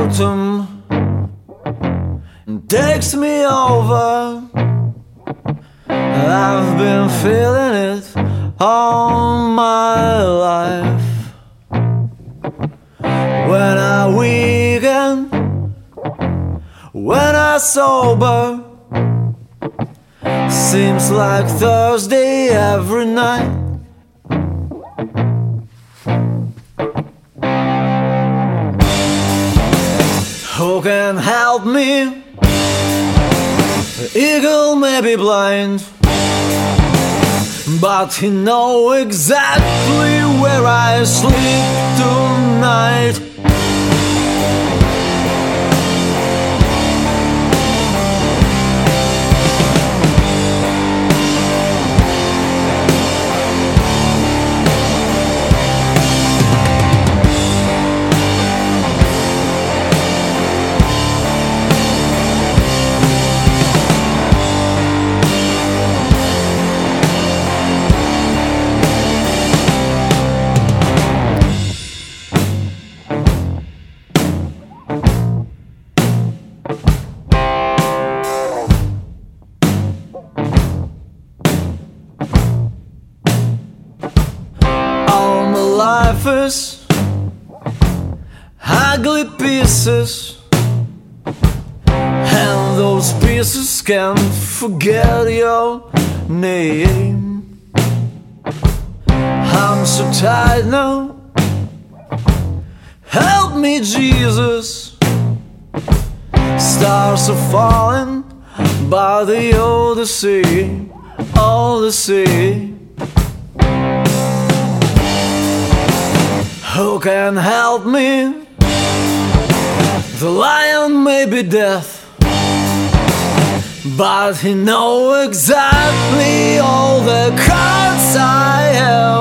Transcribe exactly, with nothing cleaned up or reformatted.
autumn takes me over. I've been feeling it all my life. When I weaken, when I sober, seems like Thursday every night. Who can help me? The eagle may be blind, but he knows exactly where I sleep tonight. Life is ugly pieces, and those pieces can't forget your name. I'm so tired now, help me Jesus. Stars are falling by the Odyssey, Odyssey. Who can help me? The lion may be deaf, but he knows exactly all the cards I have.